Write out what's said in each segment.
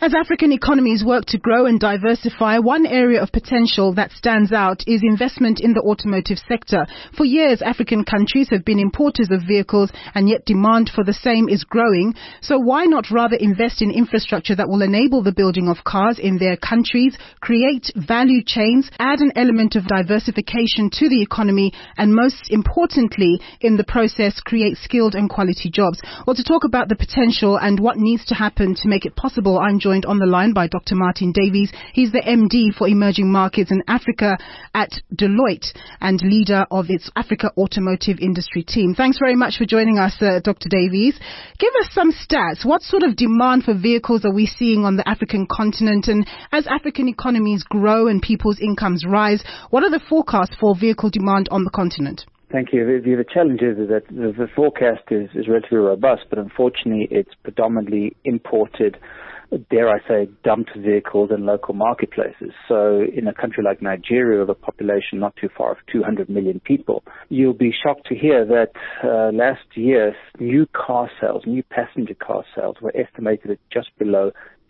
As African economies work to grow and diversify, one area of potential that stands out is investment in the automotive sector. For years, African countries have been importers of vehicles, and yet demand for the same is growing. So why not rather invest in infrastructure that will enable the building of cars in their countries, create value chains, add an element of diversification to the economy, and most importantly, in the process, create skilled and quality jobs? Well, to talk about the potential and what needs to happen to make it possible, I'm joined on the line by Dr. Martin Davies. He's the MD for Emerging Markets in Africa at Deloitte and leader of its Africa Automotive Industry team. Thanks very much for joining us, Dr. Davies. Give us some stats. What sort of demand for vehicles are we seeing on the African continent? And as African economies grow and people's incomes rise, what are the forecasts for vehicle demand on the continent? Thank you. The challenge is that the forecast is relatively robust, but unfortunately it's predominantly imported, dare I say, dumped vehicles in local marketplaces. So in a country like Nigeria, with a population not too far of 200 million people, you'll be shocked to hear that last year new passenger car sales were estimated at just below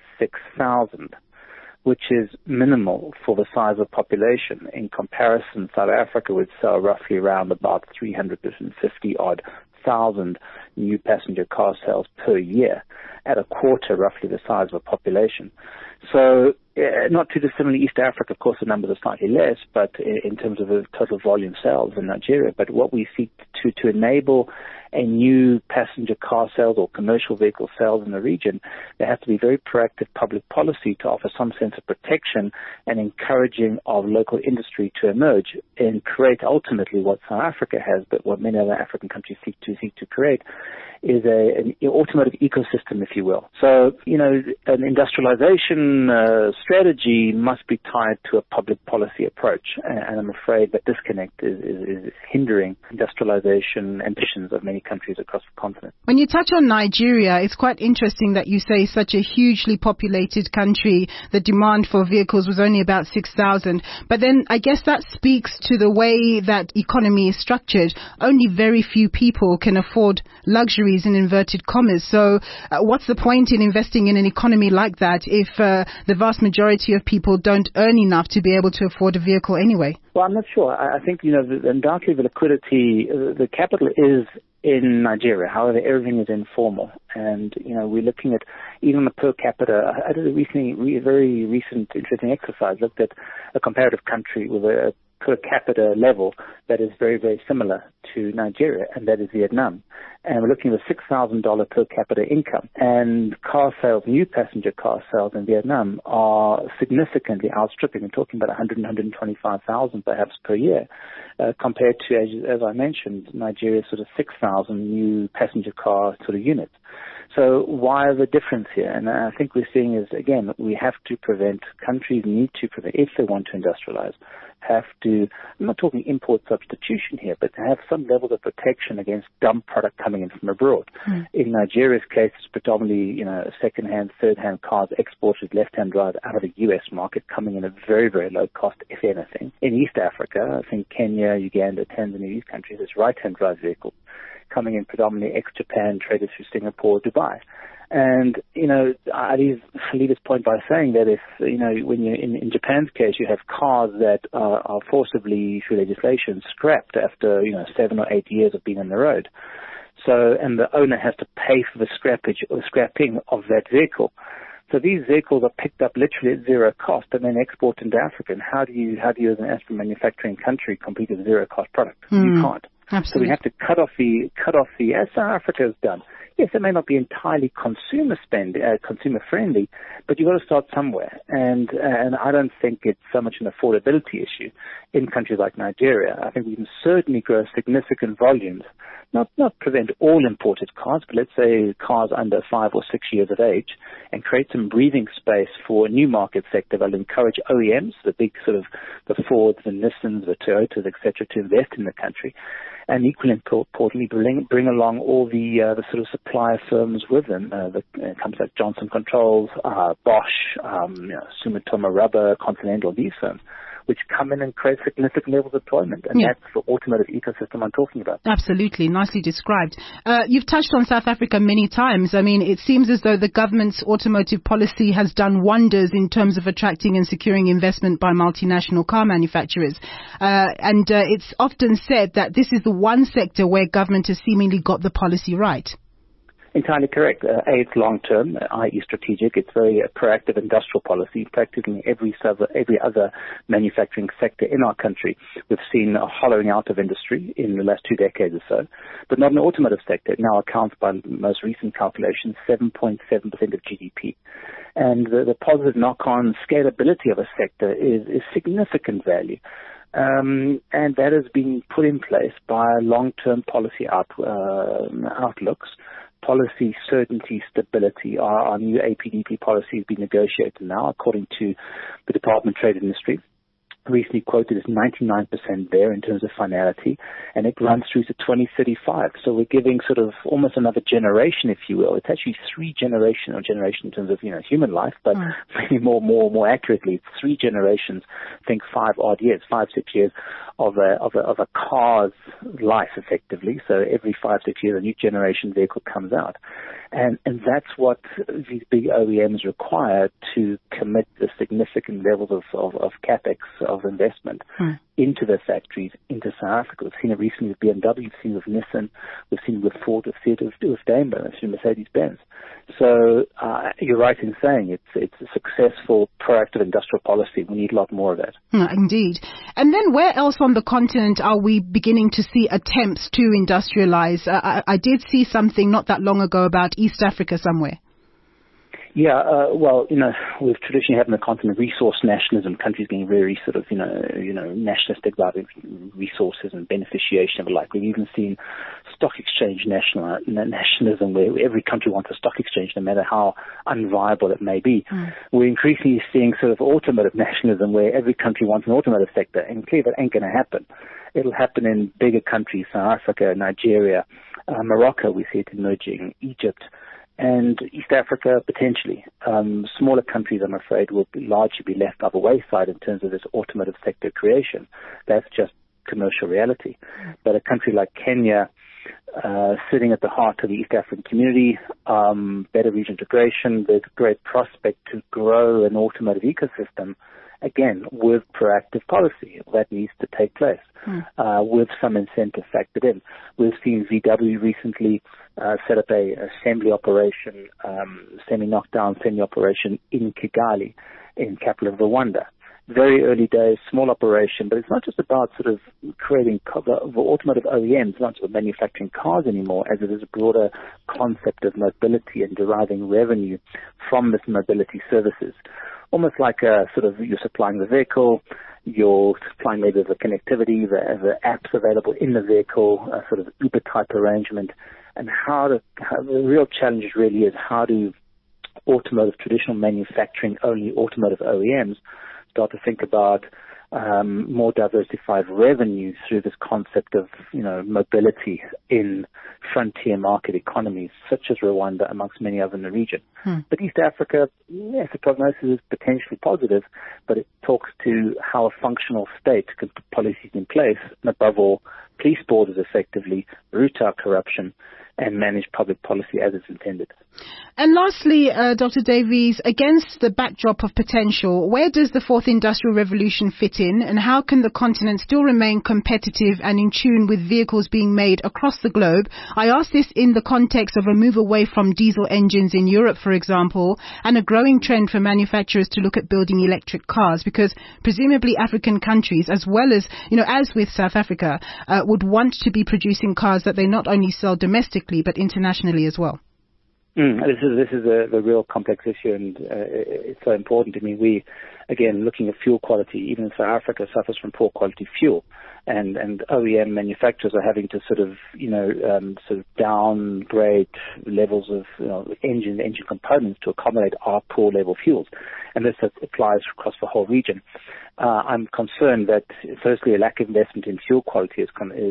6,000. Which is minimal for the size of population. In comparison, South Africa would sell roughly around about 350-odd thousand new passenger car sales per year, at a quarter roughly the size of a population. So not too dissimilar, East Africa, of course, the numbers are slightly less, but in terms of the total volume sales in Nigeria. But what we seek to enable a new passenger car sales or commercial vehicle sales in the region, there has to be very proactive public policy to offer some sense of protection and encouraging of local industry to emerge and create ultimately what South Africa has, but what many other African countries seek to create, is an automotive ecosystem, if you will. So, an industrialization strategy must be tied to a public policy approach, and I'm afraid that disconnect is hindering industrialization ambitions of many countries across the continent. When you touch on Nigeria, it's quite interesting that you say such a hugely populated country, the demand for vehicles was only about 6,000. But then I guess that speaks to the way that economy is structured. Only very few people can afford luxuries in inverted commas. So what's the point in investing in an economy like that if the vast majority of people don't earn enough to be able to afford a vehicle anyway? Well, I'm not sure. I think, undoubtedly the liquidity, the capital is in Nigeria. However, everything is informal. And, we're looking at even the per capita. I did a very recent interesting exercise, looked at a comparative country with a per capita level that is very, very similar to Nigeria, and that is Vietnam. And we're looking at a $6,000 per capita income. And car sales, new passenger car sales in Vietnam are significantly outstripping. We're talking about 125,000 perhaps per year, compared to, as I mentioned, Nigeria's sort of 6,000 new passenger car sort of units. So why the difference here? And I think we're seeing is, again, countries need to prevent, if they want to industrialize, have to, I'm not talking import substitution here, but to have some levels of protection against dump product coming in from abroad. In Nigeria's case, it's predominantly, second-hand, third-hand cars exported left-hand drive out of the U.S. market coming in at very, very low cost, if anything. In East Africa, I think Kenya, Uganda, Tanzania, these countries, it's right-hand drive vehicles coming in predominantly ex-Japan, traded through Singapore, Dubai. And, I leave this point by saying that if, when you're in Japan's case, you have cars that are forcibly, through legislation, scrapped after, 7 or 8 years of being on the road. So, and the owner has to pay for the scrapping of that vehicle. So these vehicles are picked up literally at zero cost and then exported into Africa. And how do you as an African manufacturing country compete with zero cost product? You can't. Absolutely. So we have to cut off the, as South Africa has done. Yes, it may not be entirely consumer friendly, but you've got to start somewhere. And I don't think it's so much an affordability issue in countries like Nigeria. I think we can certainly grow significant volumes, not prevent all imported cars, but let's say cars under 5 or 6 years of age, and create some breathing space for a new market sector that will encourage OEMs, the big sort of the Fords, the Nissans, the Toyotas, etc., to invest in the country. And equally importantly, bring along all the sort of supplier firms with them. Companies like Johnson Controls, Bosch, Sumitomo Rubber, Continental, these firms, which come in and create significant levels of employment. And that's the automotive ecosystem I'm talking about. Absolutely. Nicely described. You've touched on South Africa many times. I mean, it seems as though the government's automotive policy has done wonders in terms of attracting and securing investment by multinational car manufacturers. And it's often said that this is the one sector where government has seemingly got the policy right. Entirely correct. It's long-term, i.e. strategic. It's very proactive industrial policy, practically every other manufacturing sector in our country. We've seen a hollowing out of industry in the last 2 decades or so, but not in the automotive sector. It now accounts, by most recent calculations, 7.7% of GDP. And the positive knock-on scalability of a sector is significant value. And that has been put in place by long-term policy outlooks. Policy certainty, stability. Our new APDP policy has been negotiated now, according to the Department of Trade and Industry. Recently quoted as 99% there in terms of finality, and it runs through to 2035. So we're giving sort of almost another generation, if you will. It's actually 3 generation in terms of human life, but maybe more accurately, it's 3 generations. Think 5 odd years, 5-6 years of a car's life, effectively. So every 5-6 years, a new generation vehicle comes out. And that's what these big OEMs require to commit the significant levels of capex, of investment into their factories, into South Africa. We've seen it recently with BMW, we've seen it with Nissan, we've seen it with Ford, we've seen it with Daimler, we've seen Mercedes-Benz. So you're right in saying it's a successful, proactive industrial policy. We need a lot more of that. Indeed. And then where else on the continent are we beginning to see attempts to industrialize? I did see something not that long ago about East Africa somewhere. Yeah, well, we've traditionally had in the continent resource nationalism, countries being very sort of, nationalistic about resources and beneficiation of alike. We've even seen stock exchange nationalism, where every country wants a stock exchange, no matter how unviable it may be. We're increasingly seeing sort of automotive nationalism, where every country wants an automotive sector, and clearly that ain't going to happen. It'll happen in bigger countries, South Africa, Nigeria, Morocco, we see it emerging, Egypt, and East Africa, potentially. Smaller countries, I'm afraid, will largely be left by the wayside in terms of this automotive sector creation. That's just commercial reality. But a country like Kenya, sitting at the heart of the East African community, better region integration, there's great prospect to grow an automotive ecosystem, again, with proactive policy. That needs to take place, with some incentive factored in. We've seen VW recently set up a assembly operation, semi-knockdown assembly operation in Kigali, in capital of Rwanda. Very early days, small operation, but it's not just about sort of creating the automotive OEMs, not just manufacturing cars anymore, as it is a broader concept of mobility and deriving revenue from this mobility services. Almost like sort of you're supplying the vehicle, you're supplying maybe the connectivity, the apps available in the vehicle, a sort of Uber-type arrangement. And how the real challenge really is, how do traditional manufacturing-only automotive OEMs start to think about more diversified revenue through this concept of, mobility in frontier market economies such as Rwanda, amongst many others in the region. But East Africa, yes, the prognosis is potentially positive, but it talks to how a functional state could put policies in place, and above all, police borders effectively, root out corruption, and manage public policy as it's intended. And lastly, Dr. Davies, against the backdrop of potential, where does the fourth industrial revolution fit in, and how can the continent still remain competitive and in tune with vehicles being made across the globe? I ask this in the context of a move away from diesel engines in Europe, for example, and a growing trend for manufacturers to look at building electric cars, because presumably African countries, as well as, as with South Africa, would want to be producing cars that they not only sell domestically, but internationally as well. This is the real complex issue, and it's so important. I mean, we, again, looking at fuel quality, even in South Africa suffers from poor quality fuel, and OEM manufacturers are having to sort of downgrade levels of engine components to accommodate our poor level fuels, and this applies across the whole region. I'm concerned that, firstly, a lack of investment in fuel quality is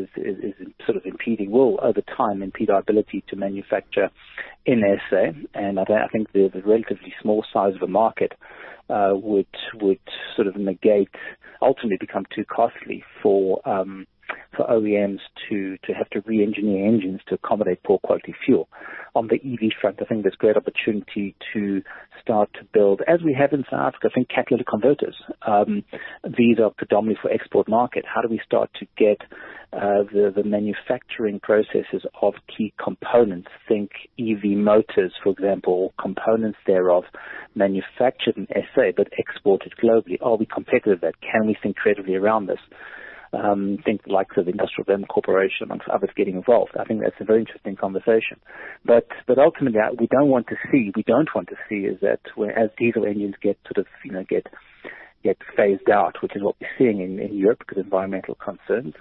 sort of will over time impede our ability to manufacture in SA, and I think the relatively small size of a market would sort of negate ultimately become too costly for OEMs to have to re-engineer engines to accommodate poor quality fuel. On the EV front, I think there's great opportunity to start to build, as we have in South Africa, I think catalytic converters. These are predominantly for export market. How do we start to get the manufacturing processes of key components? Think EV motors, for example, components thereof manufactured in SA but exported globally. Are we competitive at that? Can we think creatively around this? Think the likes of Industrial Development Corporation, amongst others, getting involved. I think that's a very interesting conversation. But ultimately, we don't want to see is that as diesel engines get get phased out, which is what we're seeing in Europe because of environmental concerns,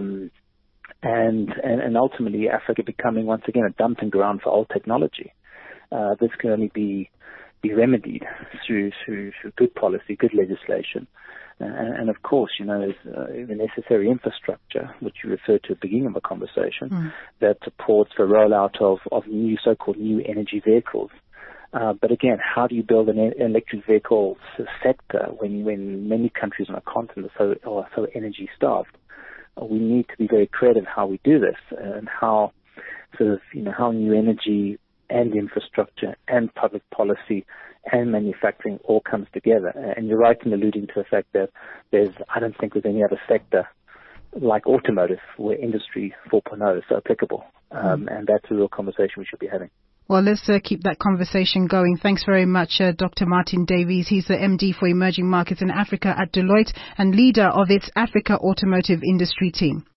and ultimately Africa becoming once again a dumping ground for old technology. This can only be remedied through good policy, good legislation. And of course, there's the necessary infrastructure, which you referred to at the beginning of the conversation, that supports the rollout of new, so-called new energy vehicles. But again, how do you build an electric vehicle sector when many countries on our continent are so energy starved? We need to be very creative how we do this and how how new energy and infrastructure and public policy and manufacturing all comes together. And you're right in alluding to the fact that I don't think there's any other sector like automotive where Industry 4.0 is so applicable. And that's a real conversation we should be having. Well, let's keep that conversation going. Thanks very much, Dr. Martin Davies. He's the MD for Emerging Markets in Africa at Deloitte and leader of its Africa Automotive Industry team.